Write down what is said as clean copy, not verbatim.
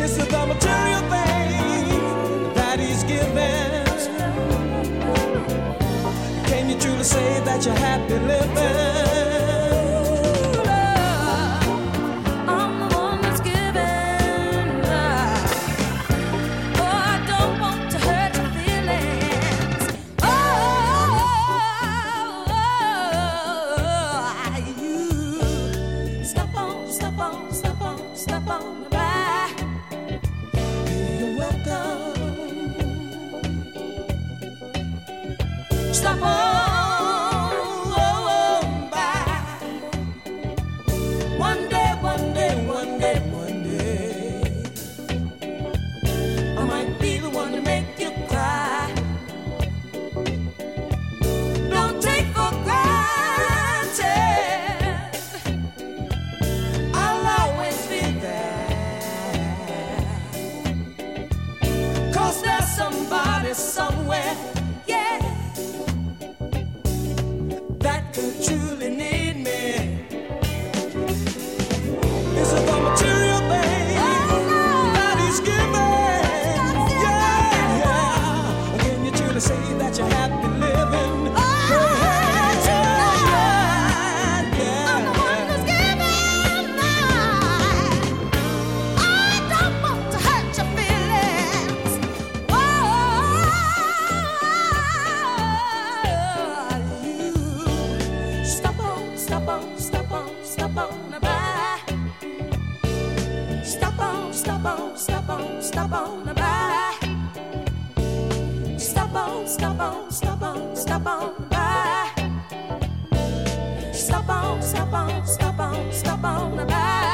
Is it the material thing that he's given? Can you truly say that you're happy living? Stop on by. One day, one day, one day, one day, I might be the one to make you cry. Don't take for granted I'll always be there. 'Cause there's somebody somewhere, yeah, that could truly need me. Is it the material thing that he's given? Yeah, yeah. Can you truly say that you're happy living? Stop on by. Stop on by. Stop on by. Stop on by. Stop on by.